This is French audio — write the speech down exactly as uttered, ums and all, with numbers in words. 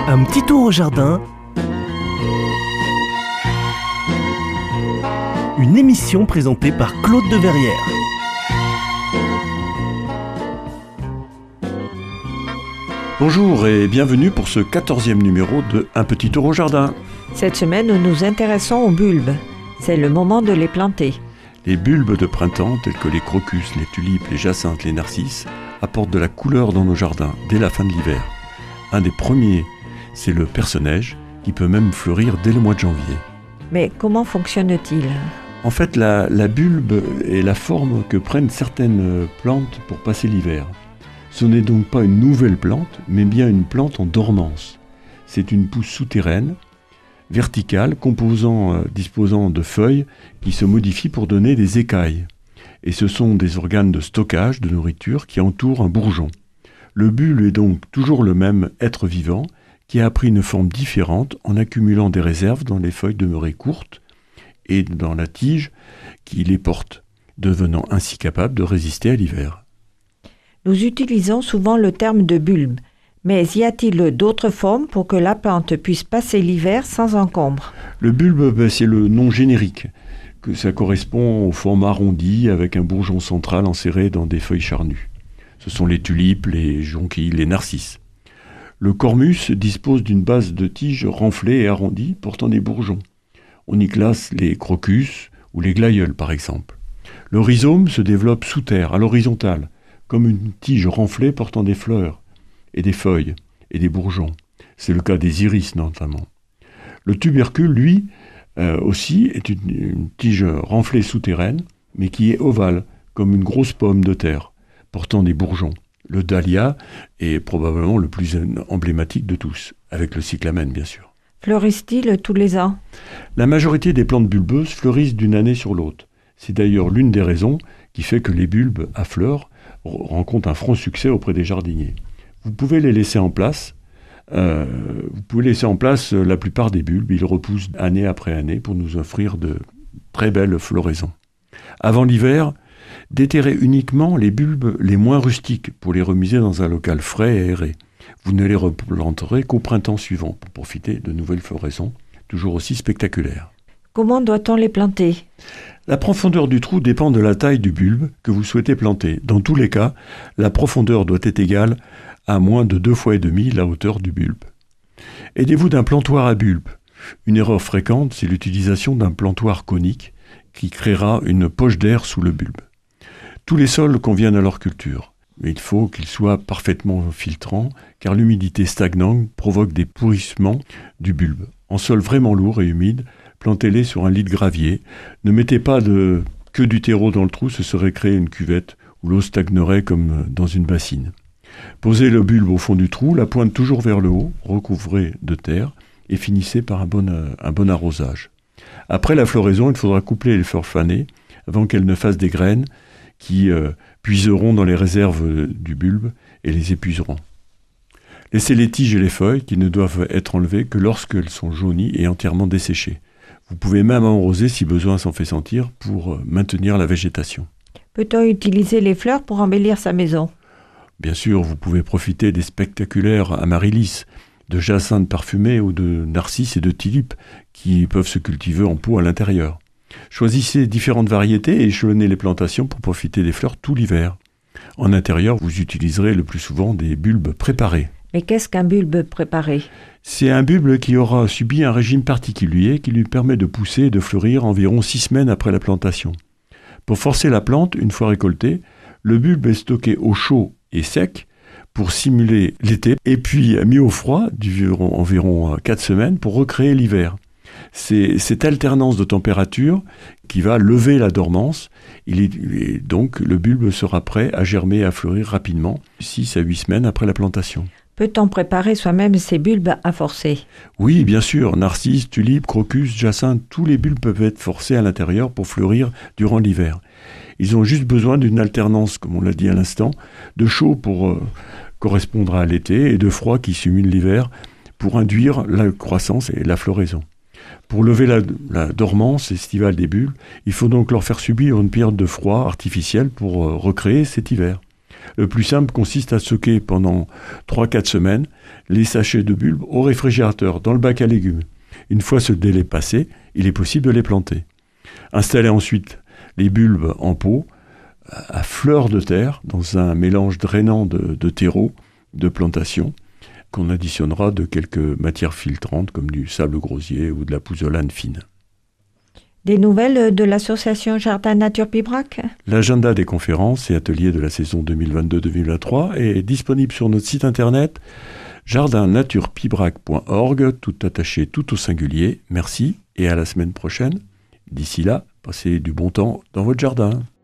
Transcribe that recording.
Un petit tour au jardin. Une émission présentée par Claude de Verrières. Bonjour et bienvenue pour ce quatorzième numéro de Un petit tour au jardin. Cette semaine, nous nous intéressons aux bulbes. C'est le moment de les planter. Les bulbes de printemps, tels que les crocus, les tulipes, les jacinthes, les narcisses, apportent de la couleur dans nos jardins dès la fin de l'hiver. Un des premiers, c'est le perce-neige, qui peut même fleurir dès le mois de janvier. Mais comment fonctionne-t-il ? En fait, la, la bulbe est la forme que prennent certaines plantes pour passer l'hiver. Ce n'est donc pas une nouvelle plante, mais bien une plante en dormance. C'est une pousse souterraine, verticale, composant, euh, disposant de feuilles qui se modifient pour donner des écailles. Et ce sont des organes de stockage de nourriture qui entourent un bourgeon. Le bulbe est donc toujours le même être vivant qui a pris une forme différente en accumulant des réserves dans les feuilles demeurées courtes et dans la tige qui les porte, devenant ainsi capable de résister à l'hiver. Nous utilisons souvent le terme de bulbe, mais y a-t-il d'autres formes pour que la plante puisse passer l'hiver sans encombre ? Le bulbe, ben, c'est le nom générique, que ça correspond aux formes arrondies avec un bourgeon central enserré dans des feuilles charnues. Ce sont les tulipes, les jonquilles, les narcisses. Le cormus dispose d'une base de tige renflée et arrondie portant des bourgeons. On y classe les crocus ou les glaïeuls par exemple. Le rhizome se développe sous terre, à l'horizontale, comme une tige renflée portant des fleurs et des feuilles et des bourgeons. C'est le cas des iris notamment. Le tubercule, lui, euh, aussi, est une, une tige renflée souterraine, mais qui est ovale, comme une grosse pomme de terre, portant des bourgeons. Le dahlia est probablement le plus emblématique de tous, avec le cyclamen bien sûr. Fleurissent-ils tous les ans ? La majorité des plantes bulbeuses fleurissent d'une année sur l'autre. C'est d'ailleurs l'une des raisons qui fait que les bulbes à fleurs rencontrent un franc succès auprès des jardiniers. Vous pouvez les laisser en place. Euh, vous pouvez laisser en place la plupart des bulbes. Ils repoussent année après année pour nous offrir de très belles floraisons. Avant l'hiver, déterrez uniquement les bulbes les moins rustiques pour les remiser dans un local frais et aéré. Vous ne les replanterez qu'au printemps suivant pour profiter de nouvelles floraisons, toujours aussi spectaculaires. Comment doit-on les planter ? La profondeur du trou dépend de la taille du bulbe que vous souhaitez planter. Dans tous les cas, la profondeur doit être égale à moins de deux fois et demi la hauteur du bulbe. Aidez-vous d'un plantoir à bulbe. Une erreur fréquente, c'est l'utilisation d'un plantoir conique qui créera une poche d'air sous le bulbe. Tous les sols conviennent à leur culture, mais il faut qu'ils soient parfaitement filtrants, car l'humidité stagnante provoque des pourrissements du bulbe. En sol vraiment lourd et humide, plantez-les sur un lit de gravier. Ne mettez pas de, que du terreau dans le trou, ce serait créer une cuvette où l'eau stagnerait comme dans une bassine. Posez le bulbe au fond du trou, la pointe toujours vers le haut, recouvrez de terre et finissez par un bon, un bon arrosage. Après la floraison, il faudra coupler les fleurs fanées avant qu'elles ne fassent des graines qui euh, puiseront dans les réserves du bulbe et les épuiseront. Laissez les tiges et les feuilles qui ne doivent être enlevées que lorsqu'elles sont jaunies et entièrement desséchées. Vous pouvez même arroser si besoin s'en fait sentir pour euh, maintenir la végétation. Peut-on utiliser les fleurs pour embellir sa maison ? Bien sûr, vous pouvez profiter des spectaculaires amaryllis, de jacinthes parfumés ou de narcisses et de tulipes qui peuvent se cultiver en pot à l'intérieur. Choisissez différentes variétés et échelonnez les plantations pour profiter des fleurs tout l'hiver. En intérieur, vous utiliserez le plus souvent des bulbes préparés. Mais qu'est-ce qu'un bulbe préparé ? C'est un bulbe qui aura subi un régime particulier qui lui permet de pousser et de fleurir environ six semaines après la plantation. Pour forcer la plante, une fois récoltée, le bulbe est stocké au chaud et sec pour simuler l'été et puis mis au froid durant environ quatre semaines pour recréer l'hiver. C'est cette alternance de température qui va lever la dormance. Il est, et donc le bulbe sera prêt à germer et à fleurir rapidement, six à huit semaines après la plantation. Peut-on préparer soi-même ces bulbes à forcer ? Oui, bien sûr. Narcisses, tulipes, crocus, jacinthes, tous les bulbes peuvent être forcés à l'intérieur pour fleurir durant l'hiver. Ils ont juste besoin d'une alternance, comme on l'a dit à l'instant, de chaud pour euh, correspondre à l'été et de froid qui simule l'hiver pour induire la croissance et la floraison. Pour lever la, la dormance estivale des bulbes, il faut donc leur faire subir une période de froid artificielle pour euh, recréer cet hiver. Le plus simple consiste à stocker pendant trois à quatre semaines les sachets de bulbes au réfrigérateur, dans le bac à légumes. Une fois ce délai passé, il est possible de les planter. Installez ensuite les bulbes en pot à fleur de terre dans un mélange drainant de, de terreau de plantation qu'on additionnera de quelques matières filtrantes comme du sable grosier ou de la pouzzolane fine. Des nouvelles de l'association Jardin Nature Pibrac? L'agenda des conférences et ateliers de la saison deux mille vingt-deux deux mille vingt-trois est disponible sur notre site internet jardin nature pibrac point org, tout attaché, tout au singulier. Merci et à la semaine prochaine. D'ici là, passez du bon temps dans votre jardin.